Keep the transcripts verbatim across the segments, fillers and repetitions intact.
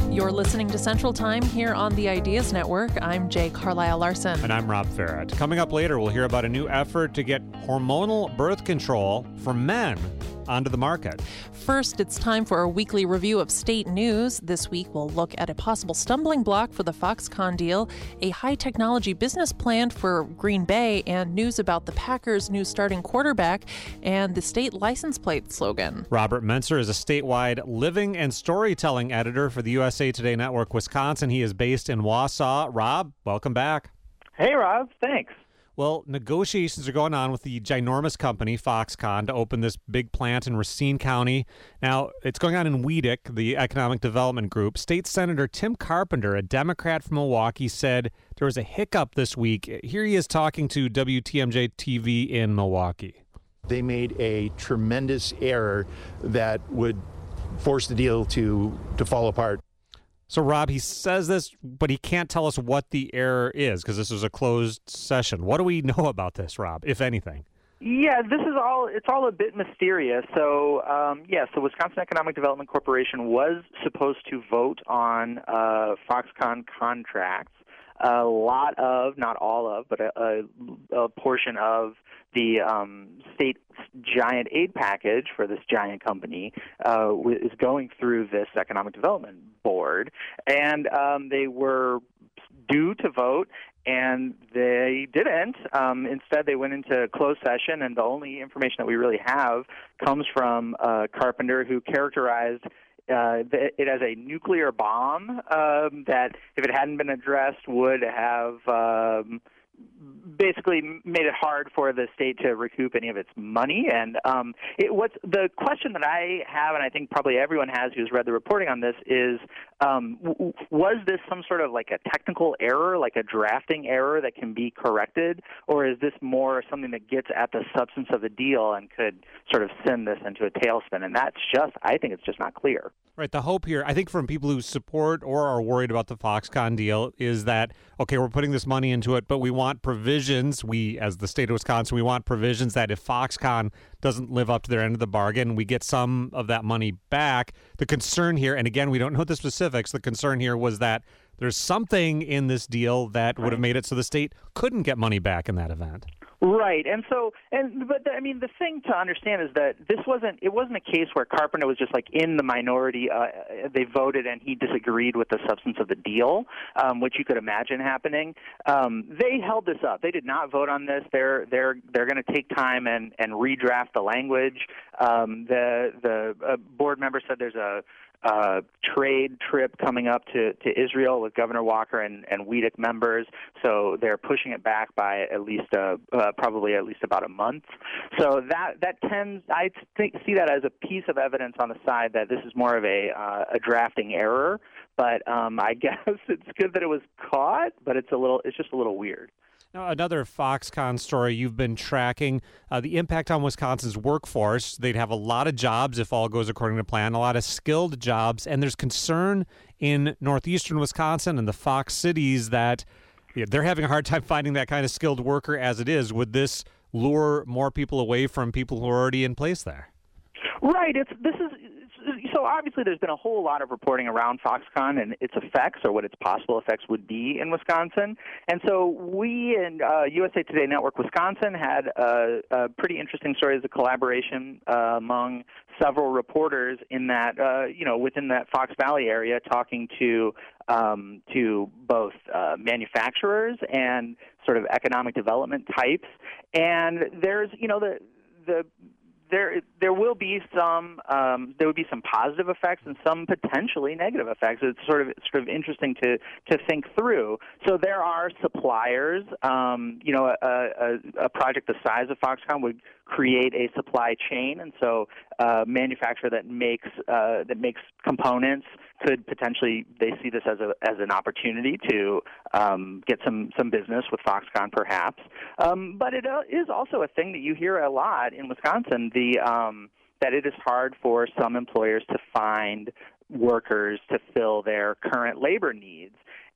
You're listening to Central Time here on the Ideas Network. I'm Jay Carlisle Larson. And I'm Rob Farrett. Coming up later, we'll hear about a new effort to get hormonal birth control for men onto the market. First, it's time for a weekly review of state news. This week, we'll look at a possible stumbling block for the Foxconn deal, a high-technology business plan for Green Bay, and news about the Packers' new starting quarterback and the state license plate slogan. Robert Mentzer is a statewide living and storytelling editor for the U S A Today Network Wisconsin. He is based in Wausau. Rob, welcome back. Hey, Rob. Thanks. Well, negotiations are going on with the ginormous company, Foxconn, to open this big plant in Racine County. Now, it's going on in Weedick, the economic development group. State Senator Tim Carpenter, a Democrat from Milwaukee, said there was a hiccup this week. Here he is talking to W T M J T V in Milwaukee. They made a tremendous error that would force the deal to, to fall apart. So, Rob, he says this, but he can't tell us what the error is because this was a closed session. What do we know about this, Rob, if anything? Yeah, this is all, it's all a bit mysterious. So, um, yeah, so Wisconsin Economic Development Corporation was supposed to vote on uh, Foxconn contracts. A lot of, not all of, but a, a, a portion of the um, state giant aid package for this giant company uh, is going through this economic development board, and um, they were due to vote, and they didn't. Um, instead, they went into closed session, and the only information that we really have comes from uh, Carpenter, who characterized Uh, it as a nuclear bomb um, that, if it hadn't been addressed, would have um, basically made it hard for the state to recoup any of its money. And um, it, what's the question that I have, and I think probably everyone has who's read the reporting on this, is um, w- was this some sort of like a technical error, like a drafting error that can be corrected, or is this more something that gets at the substance of the deal and could sort of send this into a tailspin? And that's just, I think it's just not clear. Right. The hope here, I think, from people who support or are worried about the Foxconn deal is that, okay, we're putting this money into it, but we want provisions. We, as the state of Wisconsin, we want provisions that if Foxconn doesn't live up to their end of the bargain, we get some of that money back. The concern here, and again, we don't know the specifics, the concern here was that there's something in this deal that would have made it so the state couldn't get money back in that event. Right, and so, and but the, I mean, the thing to understand is that this wasn't, it wasn't a case where Carpenter was just like in the minority. Uh, they voted and he disagreed with the substance of the deal, um, which you could imagine happening. Um, they held this up. They did not vote on this. They're they're they're going to take time and and redraft the language. Um, the the uh, board member said there's a Uh, trade trip coming up to, to Israel with Governor Walker and, and Weedick members, so they're pushing it back by at least uh, uh, probably at least about a month. So that that tends, I think, see that as a piece of evidence on the side that this is more of a uh, a drafting error. But um, I guess it's good that it was caught, but it's a little it's just a little weird. Now, another Foxconn story you've been tracking, uh, the impact on Wisconsin's workforce. They'd have a lot of jobs if all goes according to plan, a lot of skilled jobs, and there's concern in northeastern Wisconsin and the Fox cities that yeah, they're having a hard time finding that kind of skilled worker as it is. Would this lure more people away from people who are already in place there? Right. It's this is so obviously there's been a whole lot of reporting around Foxconn and its effects, or what its possible effects would be in Wisconsin. And so we in uh, U S A Today Network Wisconsin had a, a pretty interesting story as a collaboration uh, among several reporters in that uh, you know within that Fox Valley area, talking to um, to both uh, manufacturers and sort of economic development types. And there's you know the the There, there will be some. Um, there would be some positive effects and some potentially negative effects. It's sort of it's sort of interesting to to think through. So there are suppliers. Um, you know, a, a, a project the size of Foxconn would create a supply chain, and so a manufacturer that makes uh, that makes components could potentially, they see this as a as an opportunity to um, get some some business with Foxconn, perhaps. Um, but it uh, is also a thing that you hear a lot in Wisconsin. The um, that it is hard for some employers to find workers to fill their current labor needs.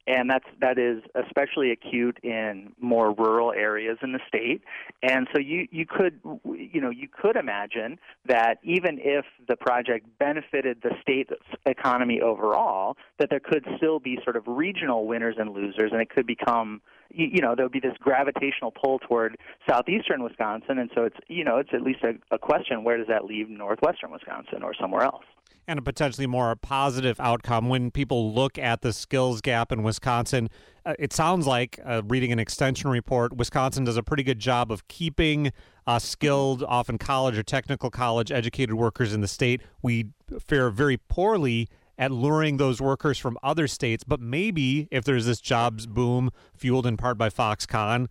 and that's that is especially acute in more rural areas in the state. And so you you could you know you could imagine that even if the project benefited the state's economy overall, that there could still be sort of regional winners and losers, and it could become you, you know there would be this gravitational pull toward southeastern Wisconsin, and so it's you know it's at least a, a question: where does that leave northwestern Wisconsin or somewhere else? And a potentially more positive outcome when people look at the skills gap in Wisconsin. Uh, it sounds like, uh, reading an extension report, Wisconsin does a pretty good job of keeping uh, skilled, often college or technical college educated workers in the state. We fare very poorly at luring those workers from other states, but maybe if there's this jobs boom fueled in part by Foxconn,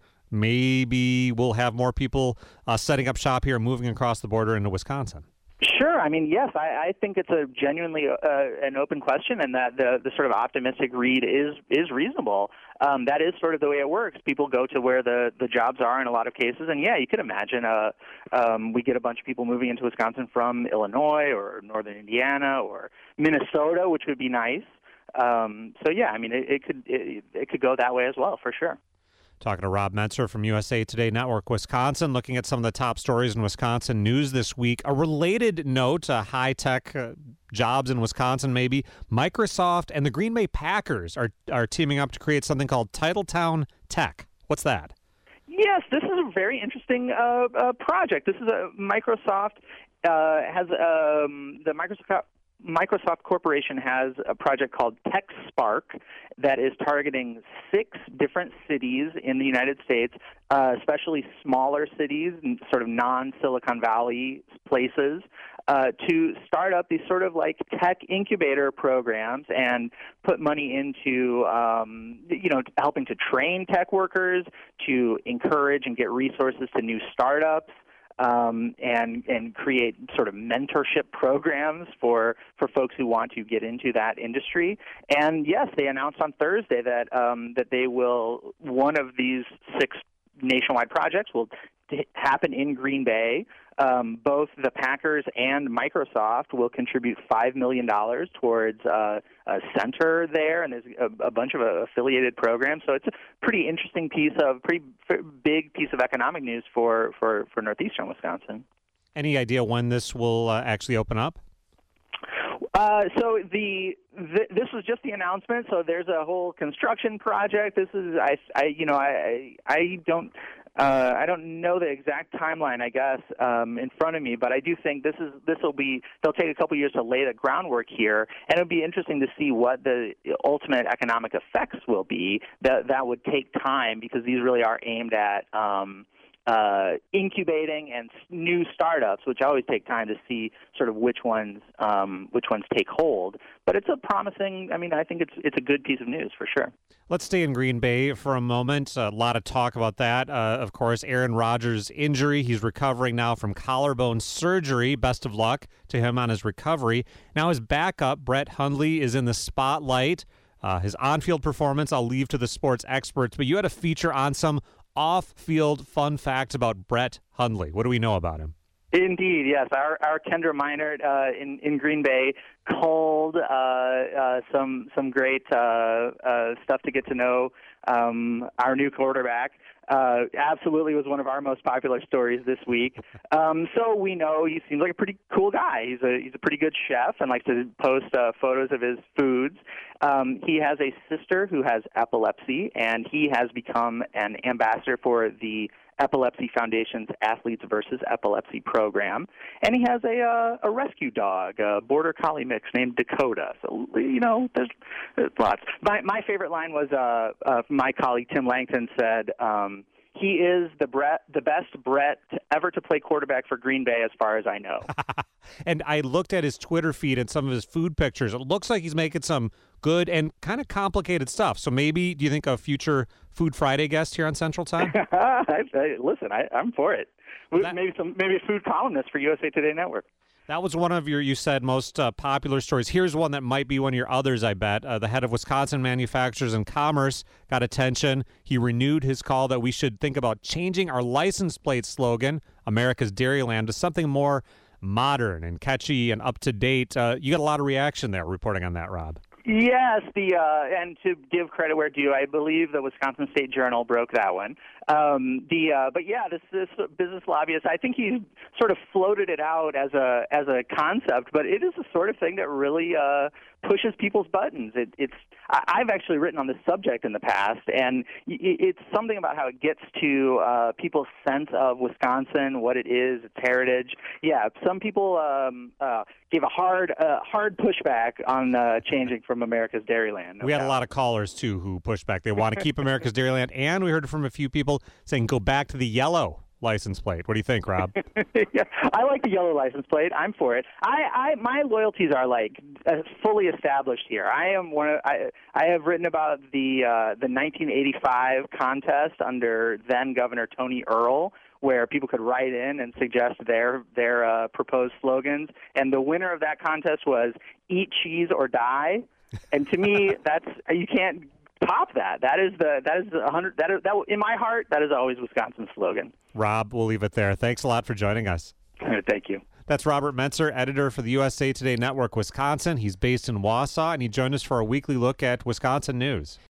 maybe we'll have more people uh, setting up shop here and moving across the border into Wisconsin. Sure. I mean, yes, I, I think it's a genuinely uh, an open question, and that the, the sort of optimistic read is is reasonable. Um, that is sort of the way it works. People go to where the, the jobs are in a lot of cases, and yeah, you could imagine uh, um, we get a bunch of people moving into Wisconsin from Illinois or northern Indiana or Minnesota, which would be nice. Um, so yeah, I mean, it, it could it, it could go that way as well, for sure. Talking to Rob Mentzer from U S A Today Network Wisconsin, looking at some of the top stories in Wisconsin news this week. A related note, uh, high-tech uh, jobs in Wisconsin maybe. Microsoft and the Green Bay Packers are, are teaming up to create something called Titletown Tech. What's that? Yes, this is a very interesting uh, uh, project. This is a Microsoft uh, has um, the Microsoft Microsoft Corporation has a project called TechSpark that is targeting six different cities in the United States, uh, especially smaller cities, sort of non-Silicon Valley places, uh, to start up these sort of like tech incubator programs and put money into, um, you know, helping to train tech workers, to encourage and get resources to new startups. Um, and and create sort of mentorship programs for, for folks who want to get into that industry. And yes, they announced on Thursday that um, that they will one of these six nationwide projects will t- happen in Green Bay. Um, both the Packers and Microsoft will contribute five million dollars towards uh, a center there, and there's a, a bunch of uh, affiliated programs. So it's a pretty interesting piece of, pretty f- big piece of economic news for, for, for northeastern Wisconsin. Any idea when this will uh, actually open up? Uh, so the, the this was just the announcement. So there's a whole construction project. This is I, I you know I I don't. Uh, I don't know the exact timeline, I guess, um, in front of me, but I do think this is this will be. They'll take a couple years to lay the groundwork here, and it'll be interesting to see what the ultimate economic effects will be. That that would take time because these really are aimed at um, uh, incubating and new startups, which always take time to see sort of which ones um, which ones take hold. But it's a promising. I mean, I think it's it's a good piece of news for sure. Let's stay in Green Bay for a moment. A lot of talk about that. Uh, of course, Aaron Rodgers' injury. He's recovering now from collarbone surgery. Best of luck to him on his recovery. Now his backup, Brett Hundley, is in the spotlight. Uh, his on-field performance, I'll leave to the sports experts, but you had a feature on some off-field fun facts about Brett Hundley. What do we know about him? Indeed, yes. Our our Kendra Minert uh, in in Green Bay called uh, uh, some some great uh, uh, stuff to get to know um, our new quarterback. Uh, absolutely was one of our most popular stories this week. Um, so we know he seems like a pretty cool guy. He's a he's a pretty good chef and likes to post uh, photos of his foods. Um, he has a sister who has epilepsy, and he has become an ambassador for the Epilepsy Foundation's Athletes versus Epilepsy program, and he has a uh, a rescue dog, a border collie mix named Dakota. So you know, there's, there's lots. My my favorite line was uh, uh, my colleague Tim Langton said. Um, He is the Brett, the best Brett ever to play quarterback for Green Bay, as far as I know. And I looked at his Twitter feed and some of his food pictures. It looks like he's making some good and kind of complicated stuff. So maybe, do you think a future Food Friday guest here on Central Time? I, I, listen, I, I'm for it. Well, that, maybe some, maybe a food columnist for U S A Today Network. That was one of your, you said, most uh, popular stories. Here's one that might be one of your others, I bet. Uh, the head of Wisconsin Manufacturers and Commerce got attention. He renewed his call that we should think about changing our license plate slogan, America's Dairyland, to something more modern and catchy and up-to-date. Uh, you got a lot of reaction there reporting on that, Rob. Yes, the uh, and to give credit where due, I believe the Wisconsin State Journal broke that one. Um, the uh, but yeah, this this business lobbyist, I think he sort of floated it out as a as a concept, but it is the sort of thing that really uh, pushes people's buttons. It, it's I, I've actually written on this subject in the past, and it, it's something about how it gets to uh, people's sense of Wisconsin, what it is, its heritage. Yeah, some people um, uh, gave a hard uh, hard pushback on uh, changing from America's Dairyland. No we had doubt. a lot of callers, too, who pushed back. They want to keep America's Dairyland, and we heard from a few people saying go back to the yellow license plate. What do you think, Rob? Yeah, I like the yellow license plate. I'm for it. I, I my loyalties are like uh, fully established here. I am one of I I have written about the uh, the nineteen eighty-five contest under then Governor Tony Earl, where people could write in and suggest their their uh, proposed slogans, and the winner of that contest was "Eat cheese or die." And to me, that's you can't top that. That is the that is the hundred that is, that in my heart that is always Wisconsin's slogan. Rob, we'll leave it there. Thanks a lot for joining us. Thank you. That's Robert Mentzer, editor for the U S A Today Network Wisconsin. He's based in Wausau, and he joined us for a weekly look at Wisconsin news.